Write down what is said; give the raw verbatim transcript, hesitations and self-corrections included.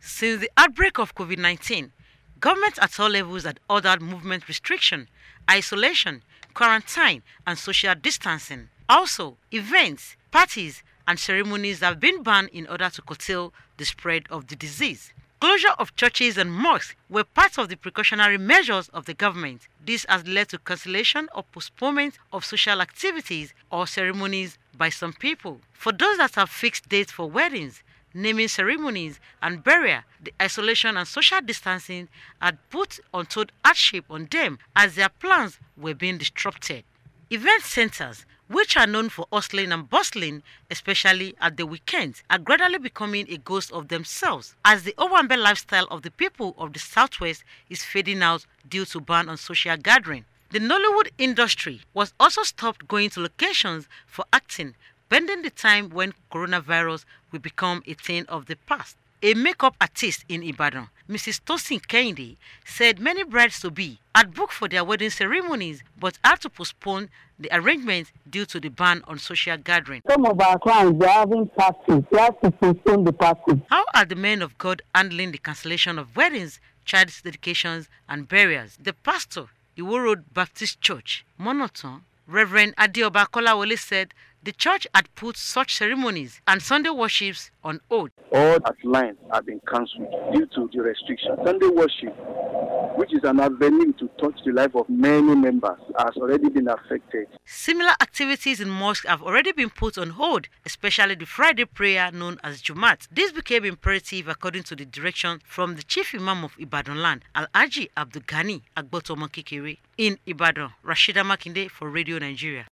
Since the outbreak of COVID nineteen, governments at all levels had ordered movement restriction, isolation, quarantine, and social distancing. Also, events, parties, and ceremonies have been banned in order to curtail the spread of the disease. Closure of churches and mosques were part of the precautionary measures of the government. This has led to cancellation or postponement of social activities or ceremonies by some people. For those that have fixed dates for weddings, naming ceremonies, and burial, the isolation and social distancing had put untold hardship on them as their plans were being disrupted. Event centers, which are known for hustling and bustling, especially at the weekends, are gradually becoming a ghost of themselves as the Owambe lifestyle of the people of the Southwest is fading out due to ban on social gathering. The Nollywood industry was also stopped going to locations for acting, pending the time when coronavirus will become a thing of the past. A makeup artist in Ibadan, Missus Tosin Kehinde, said many brides-to-be had booked for their wedding ceremonies but had to postpone the arrangements due to the ban on social gathering. Some of our clients, they're having parties. They have to postpone the party. How are the men of God handling the cancellation of weddings, child dedications, and burials? The pastor, Iwo Road Baptist Church, Monoton, Reverend Adioba Kolawole, said the church had put such ceremonies and Sunday worships on hold. All at line have been cancelled due to the restriction. Sunday worship, which is an avenue to touch the life of many members, has already been affected. Similar activities in mosques have already been put on hold, especially the Friday prayer known as Jumat. This became imperative according to the direction from the Chief Imam of Ibadan land, Alhaji Abdul Ghani Agbotomo Kekere. In Ibadan, Rashida Makinde for Radio Nigeria.